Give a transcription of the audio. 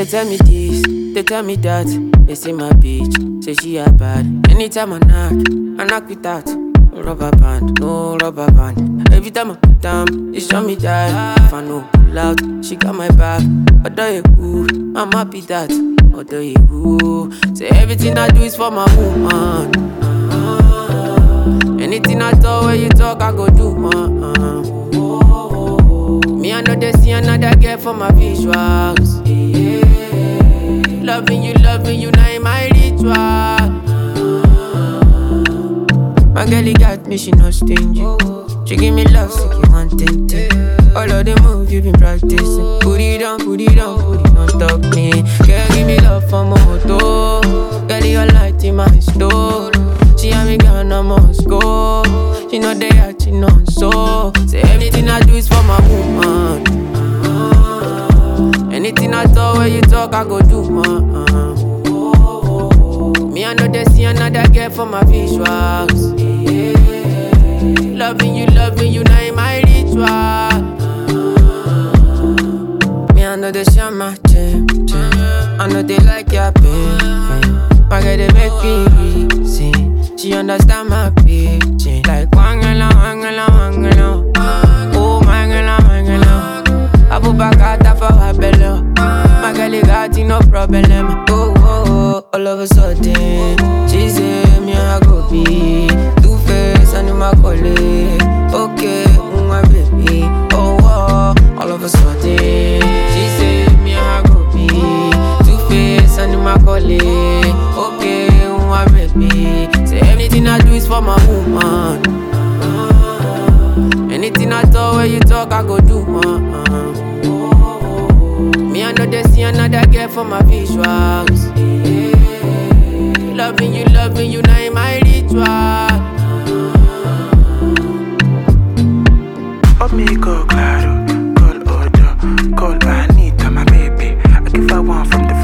tell me this, they tell me that. They say my bitch, say she a bad. Anytime I knock without rubber band, no rubber band. Every time I put down, they show me that. If I no pull out, she got my back. Although you cool, I'm happy that. Although you cool, say everything I do is for my woman. Anything I talk, when you talk, I go do. Me, I know they see another girl for my visuals. Loving you, now in my ritual. My girl, got me, she not stingy. She give me love, so you want it. All of the moves you been practicing. Put it on, stop me. Girl, give me love for my moto. Girl, your light in my store. She and me gone, I must go. She know they are, she know so. Say everything I do is for my woman. Anything I talk, when you talk, I go do. Me, I know they see another girl for my visuals. Loving you, now in my ritual. Me, I know they share my chain. I know they like your pain. My girl, they make me reason. She understand my pitching. Like wangala. Oh, mangala. I put back out for her belly. My girl, got no problem. Oh, all of a sudden, she say me I go be Two-Face and my colleague. Okay, my baby. Oh, all of a sudden, she say me I go be Two-Face and my colleague. Okay, my baby. Say everything I do is for my woman. Anything I talk, when you talk, I go do. Me, I know they see another girl for my visuals. Loving you, now in my ritual. Amigo, claro, call Odo, call Anita, my baby. I give her one from the